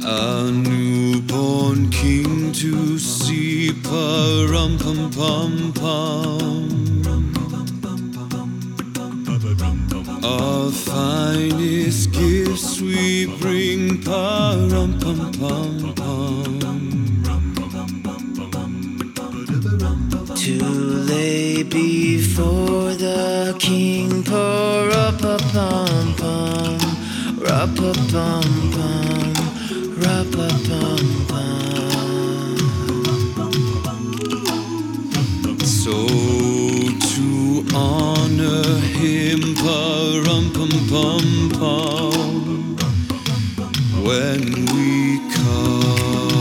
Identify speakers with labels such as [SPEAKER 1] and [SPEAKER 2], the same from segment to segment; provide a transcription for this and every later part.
[SPEAKER 1] A newborn king to see, pa-rum-pum-pum-pum. Our finest gifts we bring, pa-rum-pum-pum-pum. To lay before the king, pa-rum-pum-pum, ra-pa-pum-pum, ra-pa-pum-pum. So to honor him, pa-rum-pum-pum-pum, when we come.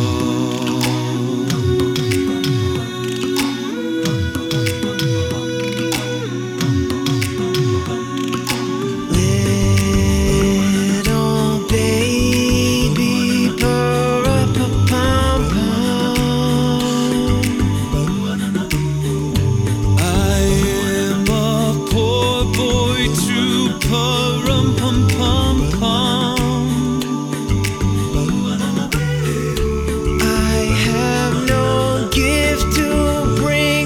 [SPEAKER 1] Little baby, pa-rum-pum-pum, I am a poor boy too, pa-rum-pum-pum-pum. I have no gift to bring,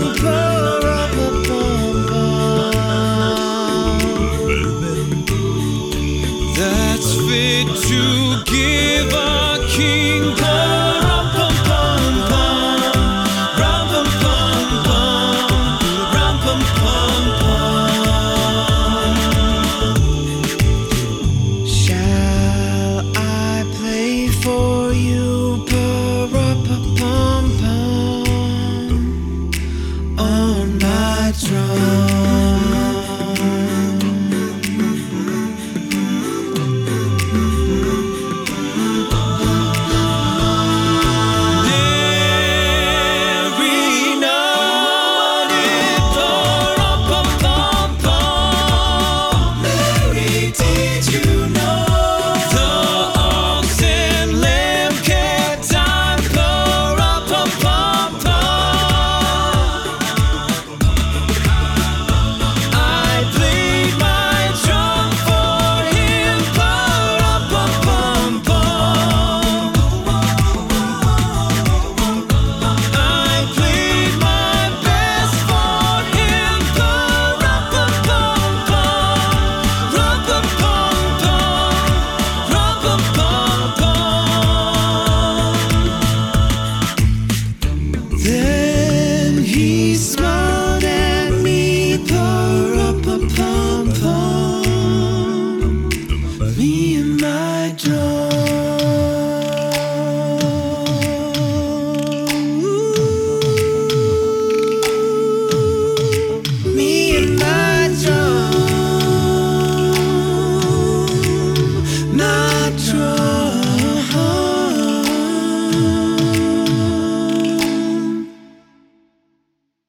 [SPEAKER 1] pa-rum-pum-pum-pum, that's fit to give our king, pa-rum-pum-pum-pum, rum-pum-pum-pum, rum-pum-pum-pum. Shall I play for you?